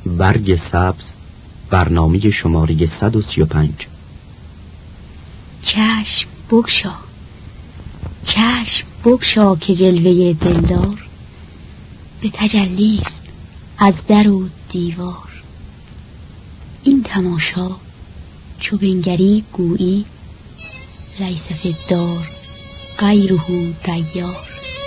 برگ سبز، برنامه شماره 135. چشم بگشا، چشم بگشا که جلوه دلدار به تجلیست از در و دیوار. این تماشا چو بنگری گویی لیس فی الدار غیره دیار.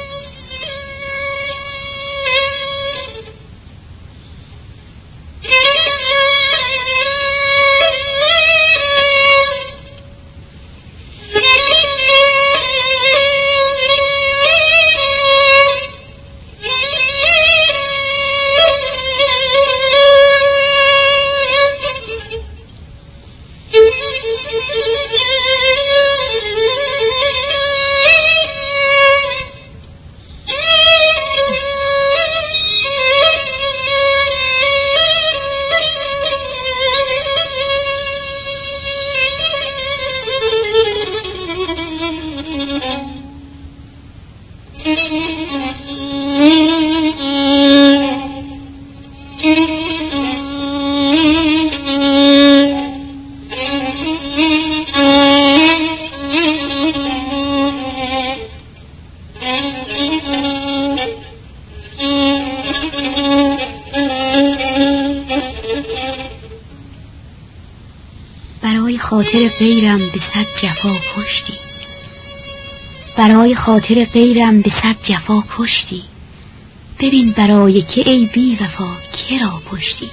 خاطر غیرم به صد جفا کشتی، برای خاطر غیرم به صد جفا کشتی. ببین برای که ای بی وفا که را پشتی.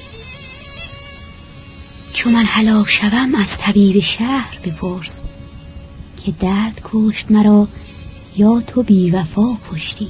چون من هلاک شوم از طبیب شهر بپرس که درد کشت مرا یا تو بی وفا کشتی.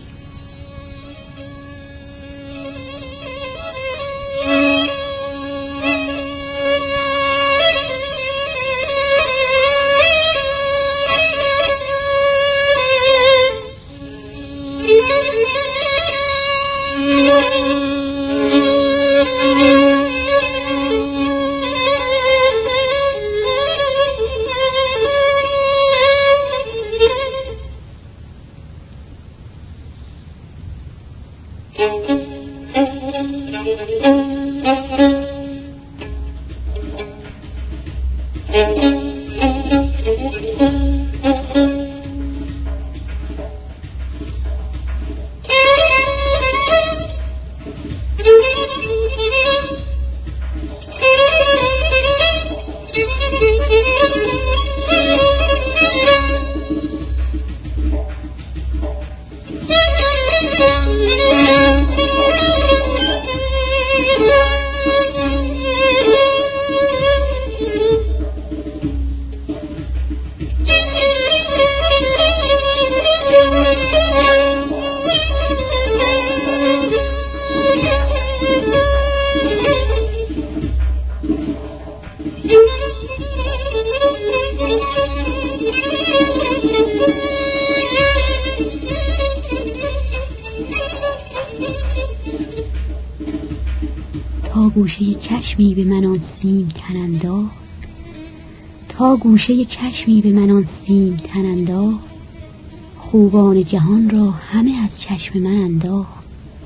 تا گوشه چشمی به من آن سیم تن انداخت، تا گوشه چشمی به من آن سیم تن انداخت. خوبان جهان را همه از چشم من انداخت.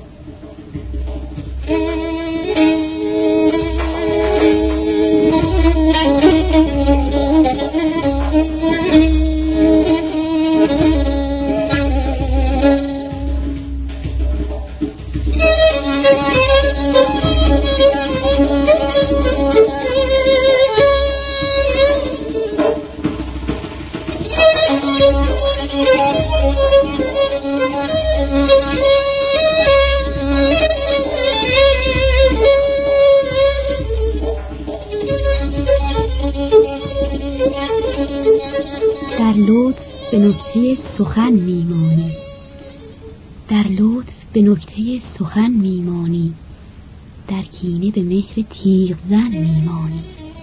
در لطف به نکته سخن میمانی، در لطف به نکته سخن میمانی، در کینه به مهر تیغ زن میمانی.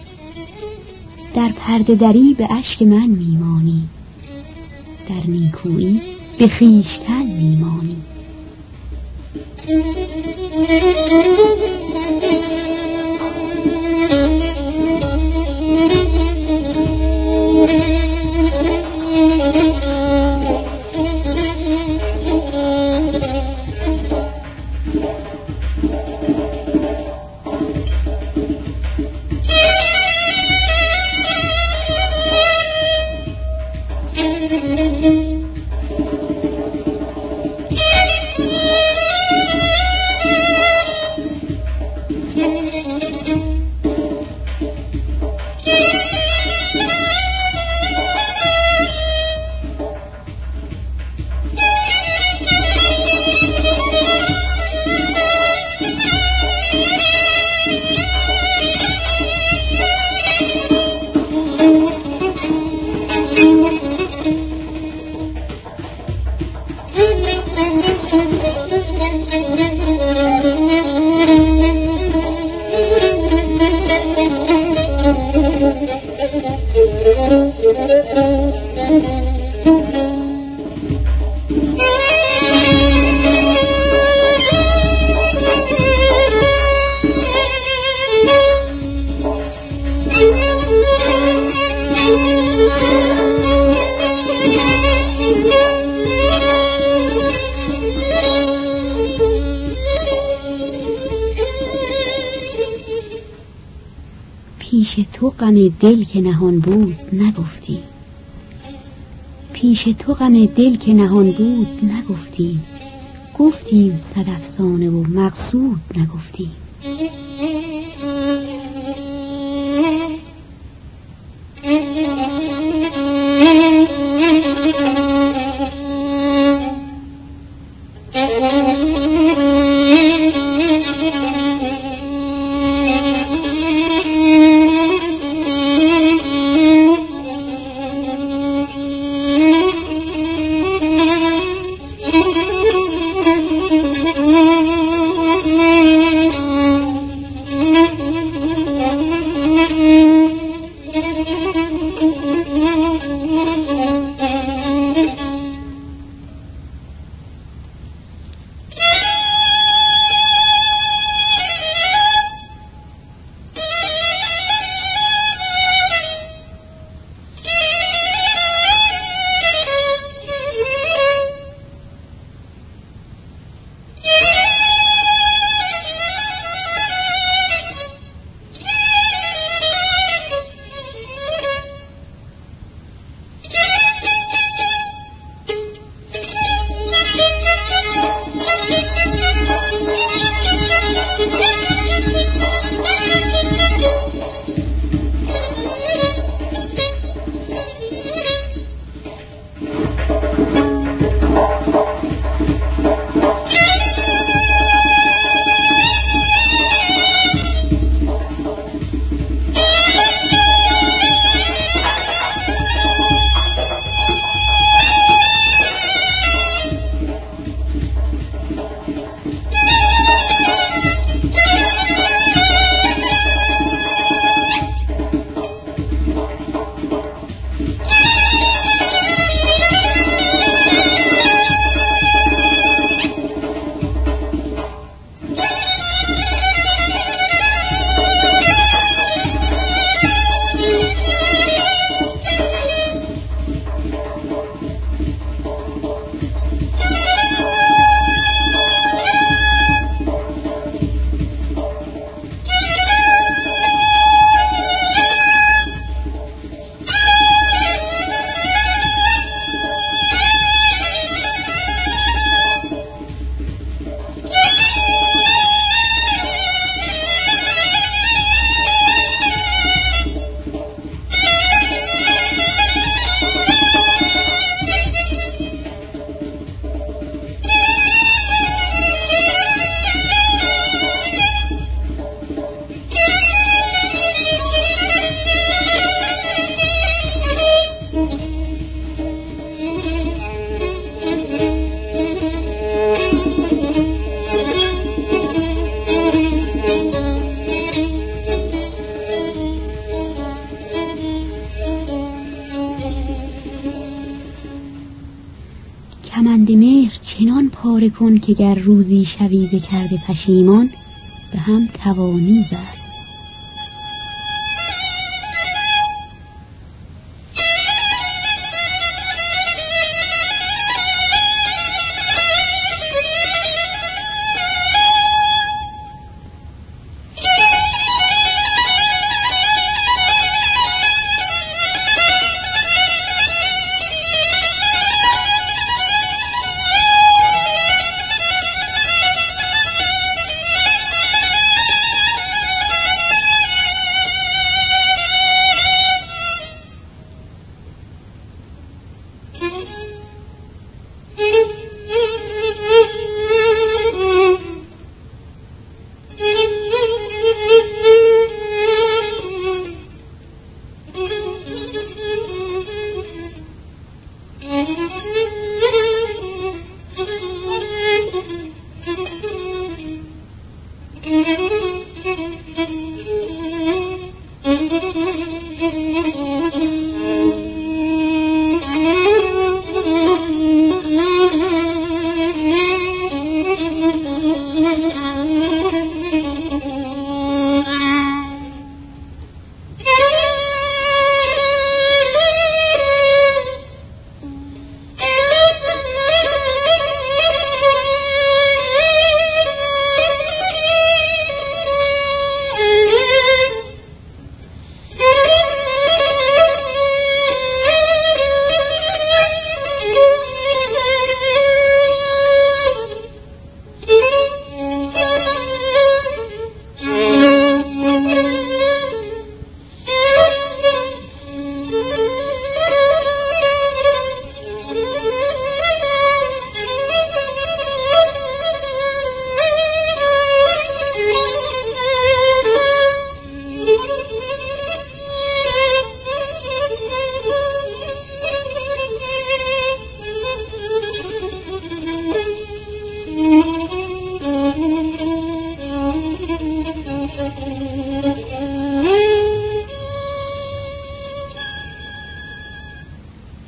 در پرده دری به اشک من میمانی، در نیکویی به خویشتن میمانی. پیش تو غم دل که نهان بود نگفتی، پیش تو غم دل که نهان بود نگفتیم، گفتیم صد افسانه و مقصود نگفتیم. کمند مهر چنان پاره کن که گر روزی شویزه کرده پشیمان، به هم توانی زد.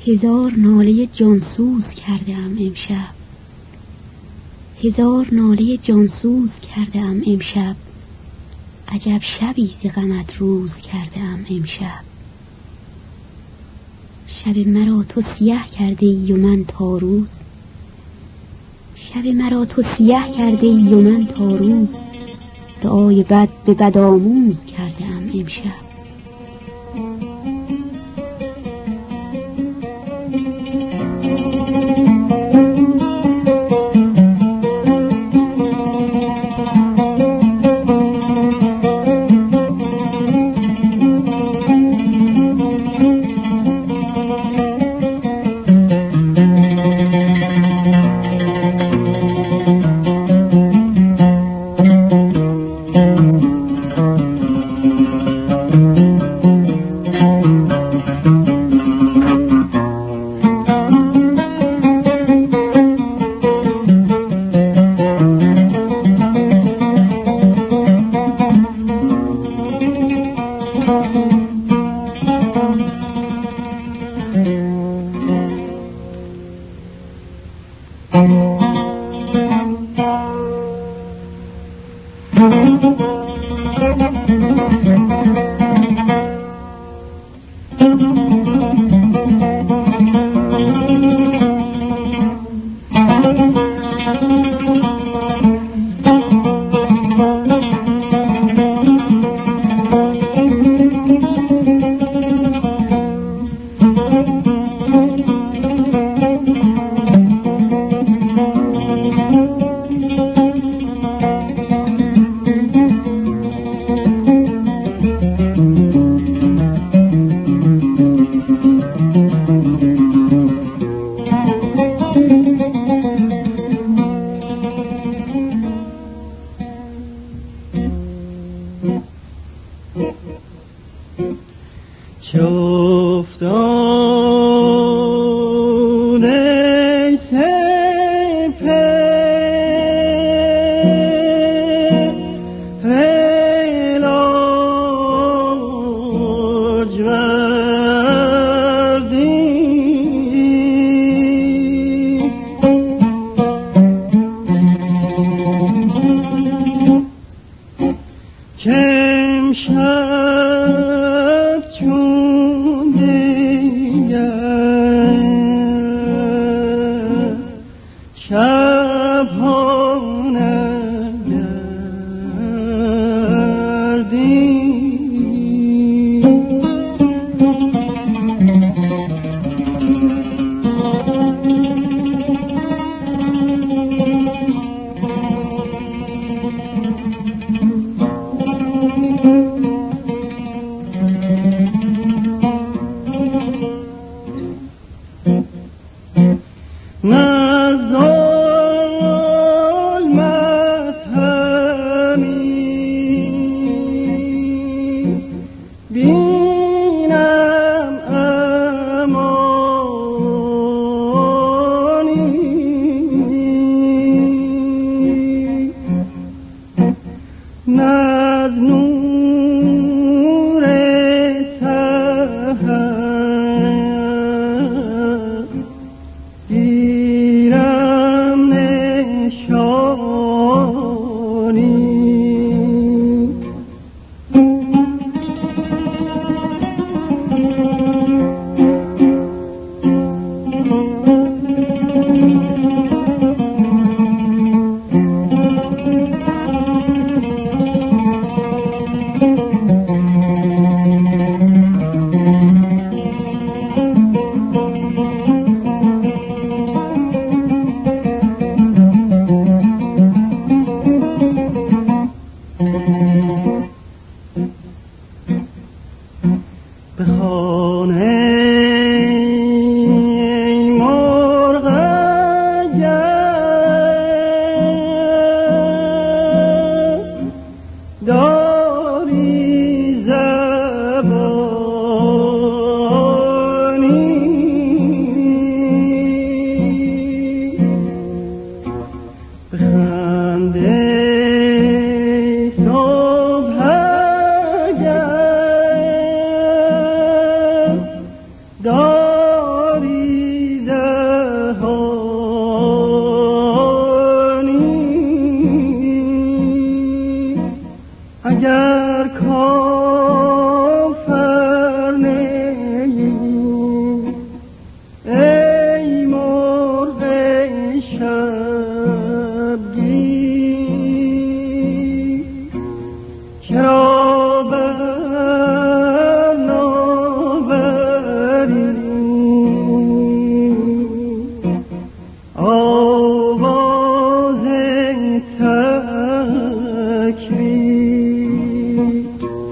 هزار ناله جانسوز کردم امشب، هزار ناله جانسوز کردم امشب، عجب شبی ز غمت روز کردم امشب. شب مرا تو سیه کرده ای و من تا روز، شب مرا تو سیه کرده ای و من تا روز، دعای بد به بد آموز کردم امشب. اگر کافر نیی ای مرغ شبگیر چرا بر ناوری آواز تکبیر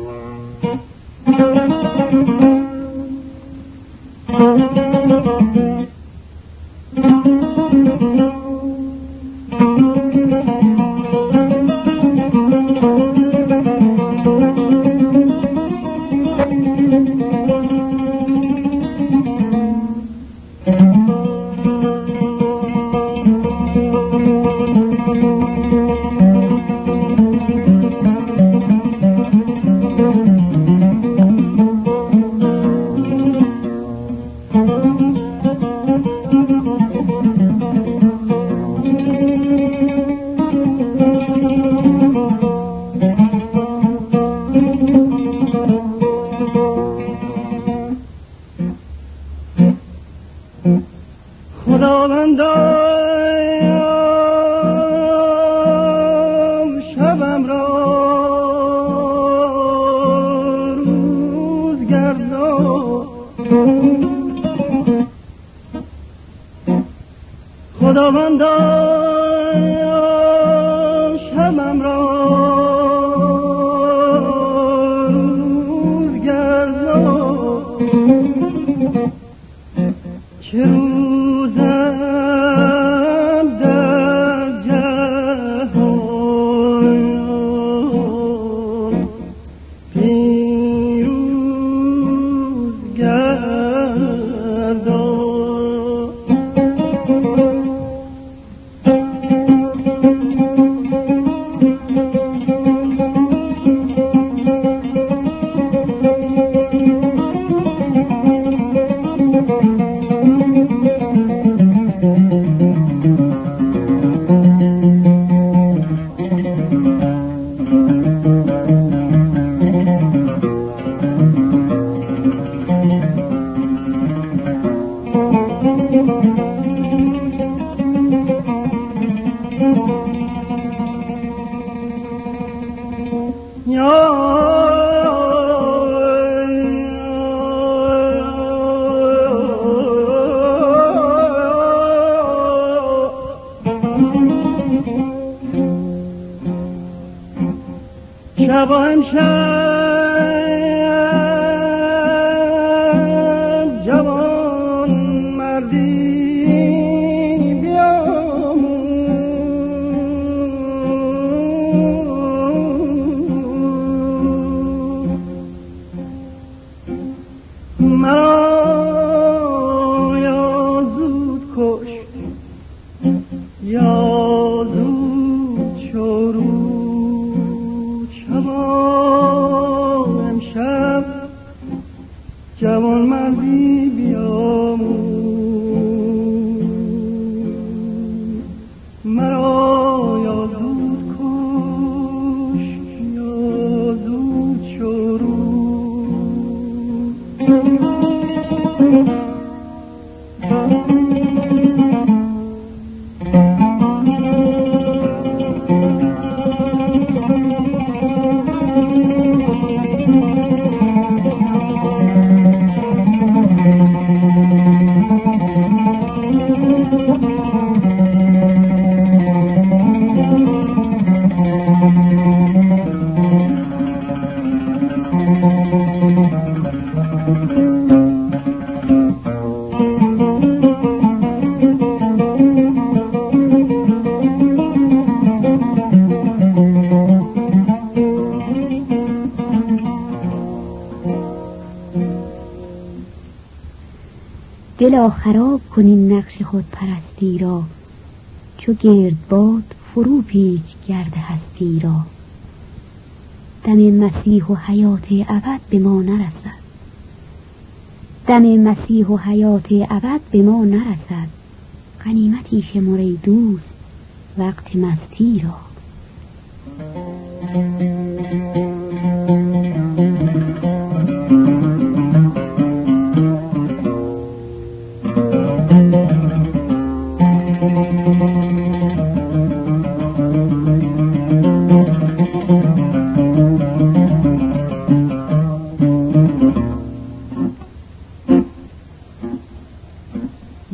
خداوندا شبم را روز گردان خداوندا شبم را روز گردان چه روزم در جهان پیروز گردان شب و امشب جوان مردی بیاموز مرا یا زود کش یا زود شروع امشب جوان مردی بیاموز مرا یا زود کش یا زود شروع دلا خراب کنین نقش خود پرستی را، چو گرد باد فرو پیچ گرد هستی را. دم مسیح و حیات ابد به ما نرسد، دم مسیح و حیات ابد به ما نرسد. غنیمتی شمر ای دوست وقت مستی را.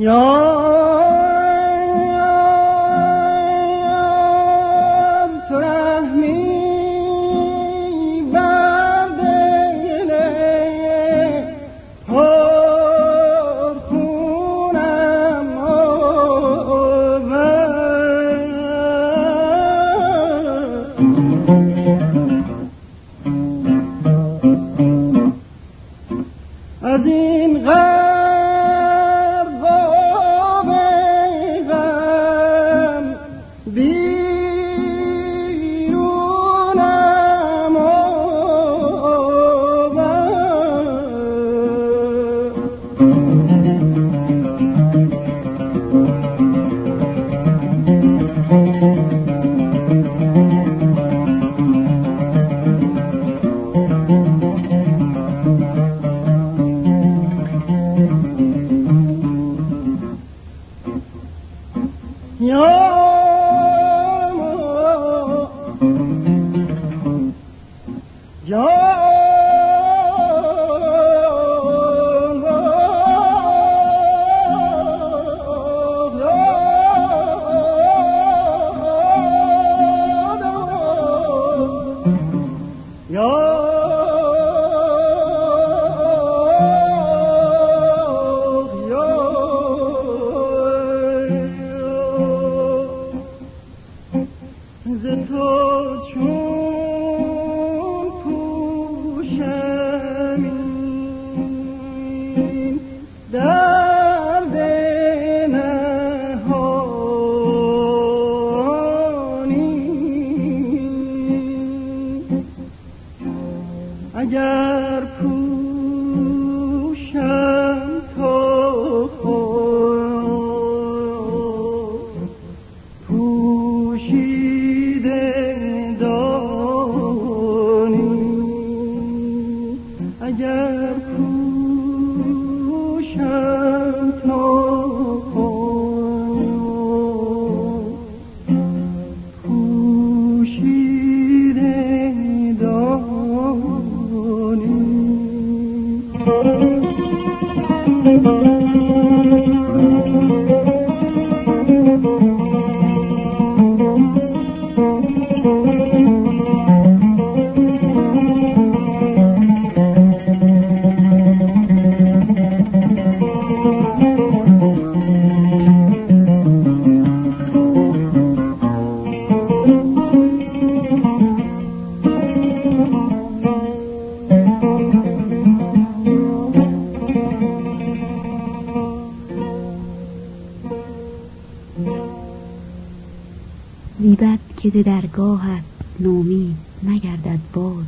زیبد که ز درگاهت نومید نگردد باز،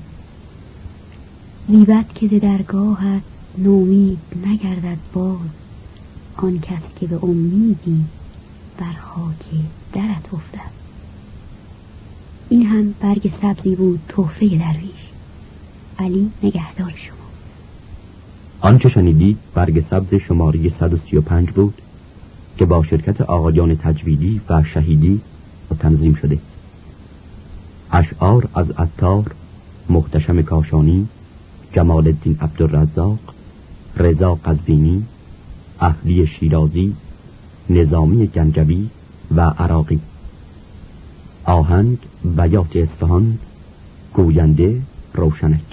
زیبد که ز درگاهت نومید نگردد باز، آن کس که به امیدی بر خاک درت افتد. این هم برگ سبزی بود تحفه درویش. علی نگهدار شما. آنچه شنیدید برگ سبز شماره 135 بود که با شرکت آقایان تجویدی و شهیدی تنظیم شده. اشعار از عطار، محتشم کاشانی، جمال الدین عبدالرزاق، رضا قزوینی، اهلی شیرازی، نظامی گنجوی و عراقی. آهنگ بیات اصفهان، گوینده روشنک.